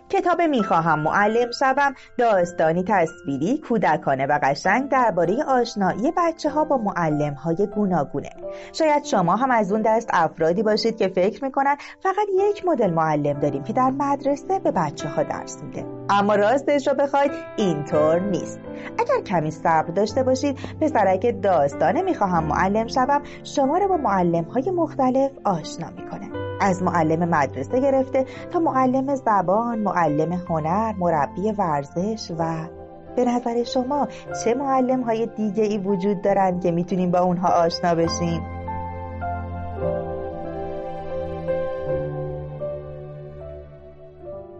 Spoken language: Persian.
کتاب میخواهم معلم شوم داستانی تصویری کودکانه و قشنگ درباره آشنایی بچه‌ها با معلم‌های گوناگونه. شاید شما هم از اون دست افرادی باشید که فکر میکنن فقط یک مدل معلم داریم که در مدرسه به بچه‌ها درس میده. اما راستش رو بخواید اینطور نیست. اگر کمی صبر داشته باشید، پسرک داستان میخواهم معلم شوم شما رو با معلم‌های مختلف آشنا میکنه. از معلم مدرسه گرفته تا معلم زبان، معلم هنر، مربی ورزش و به نظر شما چه معلم‌های دیگه‌ای وجود دارن که میتونیم با اونها آشنا بشیم؟